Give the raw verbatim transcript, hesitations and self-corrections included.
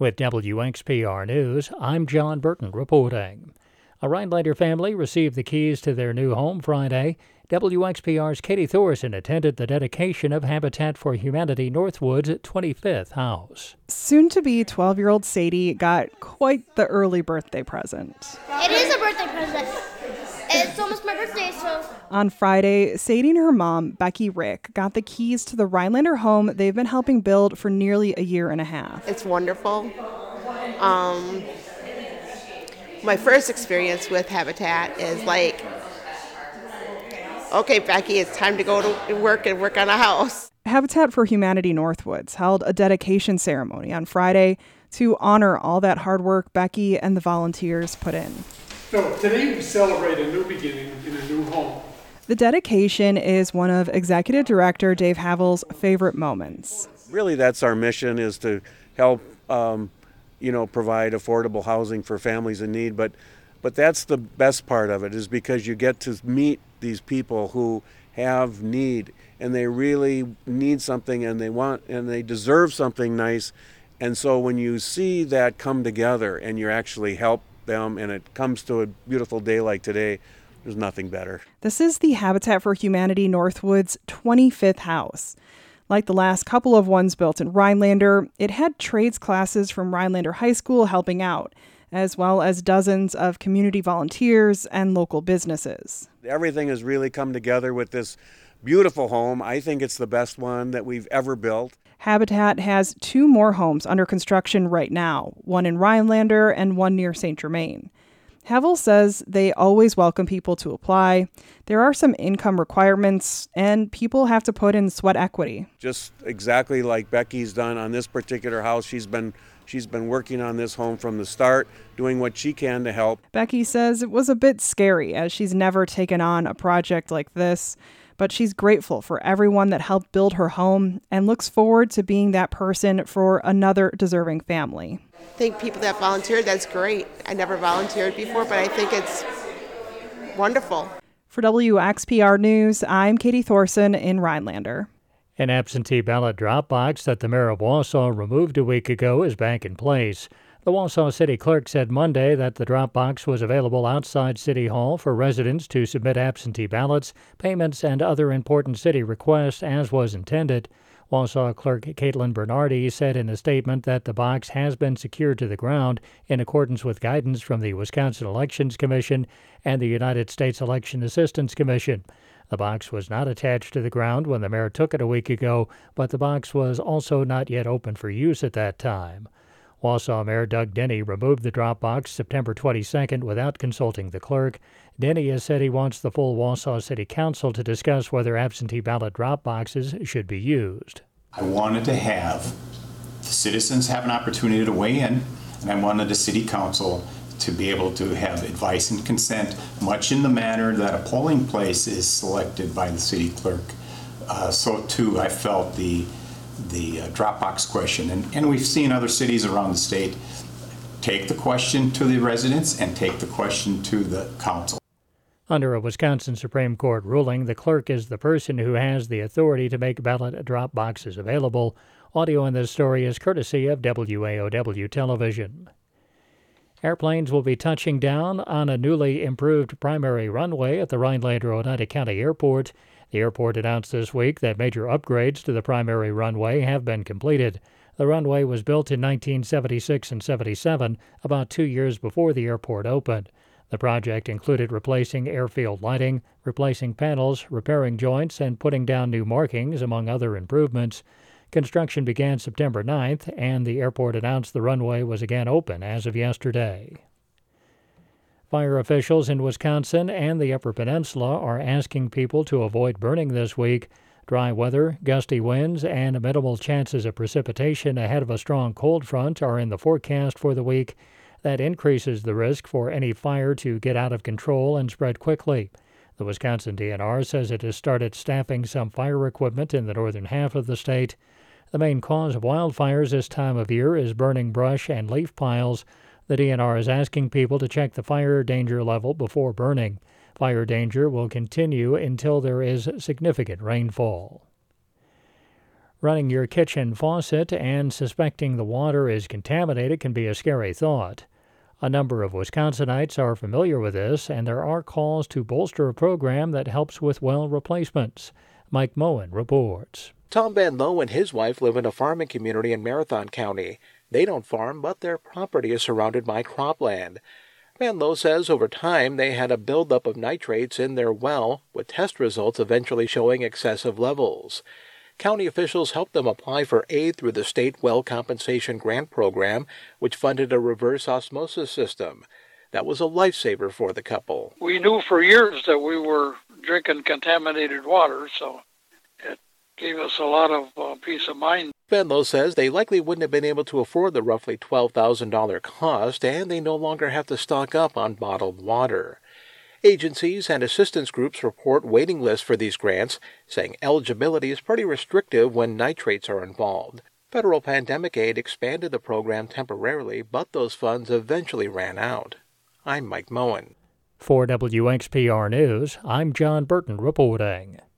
With W X P R News, I'm John Burton reporting. A Rhinelander family received the keys to their new home Friday. W X P R's Katie Thorson attended the dedication of Habitat for Humanity Northwood's twenty-fifth house. Soon-to-be twelve-year-old Sadie got quite the early birthday present. It is a birthday present. It's almost my birthday, so... On Friday, Sadie and her mom, Becky Rick, got the keys to the Rhinelander home they've been helping build for nearly a year and a half. It's wonderful. Um, my first experience with Habitat is like, okay, Becky, it's time to go to work and work on a house. Habitat for Humanity Northwoods held a dedication ceremony on Friday to honor all that hard work Becky and the volunteers put in. So today we celebrate a new beginning in a new home. The dedication is one of Executive Director Dave Havel's favorite moments. Really, that's our mission, is to help, um, you know, provide affordable housing for families in need. But, but that's the best part of it, is because you get to meet these people who have need, and they really need something, and they want, and they deserve something nice. And so when you see that come together, and you actually help them, and it comes to a beautiful day like today, there's nothing better. This is the Habitat for Humanity Northwoods twenty-fifth house. Like the last couple of ones built in Rhinelander, it had trades classes from Rhinelander High School helping out, as well as dozens of community volunteers and local businesses. Everything has really come together with this beautiful home. I think it's the best one that we've ever built. Habitat has two more homes under construction right now, one in Rhinelander and one near Saint Germain. Havel says they always welcome people to apply. There are some income requirements, and people have to put in sweat equity. Just exactly like Becky's done on this particular house. She's been she's been working on this home from the start, doing what she can to help. Becky says it was a bit scary, as she's never taken on a project like this. But she's grateful for everyone that helped build her home and looks forward to being that person for another deserving family. I think people that volunteered, that's great. I never volunteered before, but I think it's wonderful. For W X P R News, I'm Katie Thorson in Rhinelander. An absentee ballot drop box that the mayor of Wausau removed a week ago is back in place. The Wausau City Clerk said Monday that the drop box was available outside City Hall for residents to submit absentee ballots, payments, and other important city requests as was intended. Wausau Clerk Caitlin Bernardi said in a statement that the box has been secured to the ground in accordance with guidance from the Wisconsin Elections Commission and the United States Election Assistance Commission. The box was not attached to the ground when the mayor took it a week ago, but the box was also not yet open for use at that time. Wausau Mayor Doug Denny removed the drop box September twenty-second without consulting the clerk. Denny has said he wants the full Wausau City Council to discuss whether absentee ballot drop boxes should be used. I wanted to have the citizens have an opportunity to weigh in, and I wanted the City Council to be able to have advice and consent, much in the manner that a polling place is selected by the city clerk. Uh, so too, I felt the the uh, Dropbox question, and, and we've seen other cities around the state take the question to the residents and take the question to the council. Under a Wisconsin Supreme Court ruling, the clerk is the person who has the authority to make ballot drop boxes available. Audio in this story is courtesy of W A O W Television. Airplanes will be touching down on a newly improved primary runway at the Rhinelander Oneida County Airport. The airport announced this week that major upgrades to the primary runway have been completed. The runway was built in nineteen seventy-six and seventy-seven, about two years before the airport opened. The project included replacing airfield lighting, replacing panels, repairing joints, and putting down new markings, among other improvements. Construction began September ninth, and the airport announced the runway was again open as of yesterday. Fire officials in Wisconsin and the Upper Peninsula are asking people to avoid burning this week. Dry weather, gusty winds, and minimal chances of precipitation ahead of a strong cold front are in the forecast for the week. That increases the risk for any fire to get out of control and spread quickly. The Wisconsin D N R says it has started staffing some fire equipment in the northern half of the state. The main cause of wildfires this time of year is burning brush and leaf piles. The D N R is asking people to check the fire danger level before burning. Fire danger will continue until there is significant rainfall. Running your kitchen faucet and suspecting the water is contaminated can be a scary thought. A number of Wisconsinites are familiar with this, and there are calls to bolster a program that helps with well replacements. Mike Moen reports. Tom Van Lowe and his wife live in a farming community in Marathon County. They don't farm, but their property is surrounded by cropland. Van Lowe says over time they had a buildup of nitrates in their well, with test results eventually showing excessive levels. County officials helped them apply for aid through the State Well Compensation Grant Program, which funded a reverse osmosis system. That was a lifesaver for the couple. We knew for years that we were drinking contaminated water, so it gave us a lot of uh, peace of mind. Van Lowe says they likely wouldn't have been able to afford the roughly twelve thousand dollars cost, and they no longer have to stock up on bottled water. Agencies and assistance groups report waiting lists for these grants, saying eligibility is pretty restrictive when nitrates are involved. Federal pandemic aid expanded the program temporarily, but those funds eventually ran out. I'm Mike Moen. For W X P R News, I'm John Burton reporting.